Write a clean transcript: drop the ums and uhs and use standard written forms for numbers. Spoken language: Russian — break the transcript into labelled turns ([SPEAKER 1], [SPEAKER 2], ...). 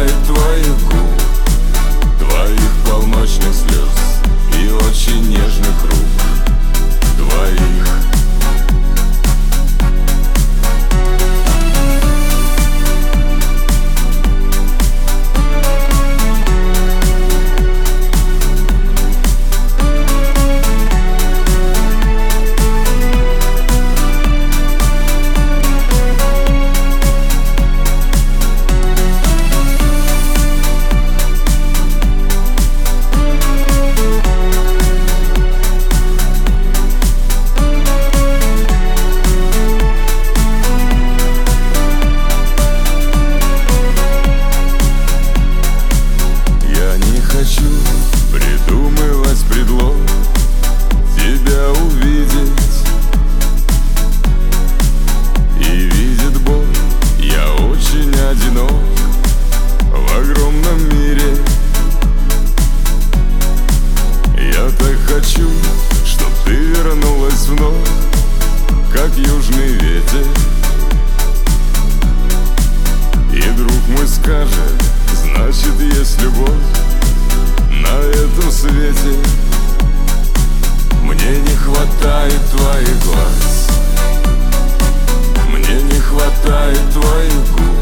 [SPEAKER 1] хватает твоих губ, твоих полночных слез и очень нежных рук твоих. Придумывать предлог тебя увидеть, и видит боль, я очень одинок в огромном мире. Я так хочу, чтоб ты вернулась вновь, как южный ветер. И друг мой скажет: значит, есть любовь на этом свете. Мне не хватает твоих глаз, мне не хватает твоих губ,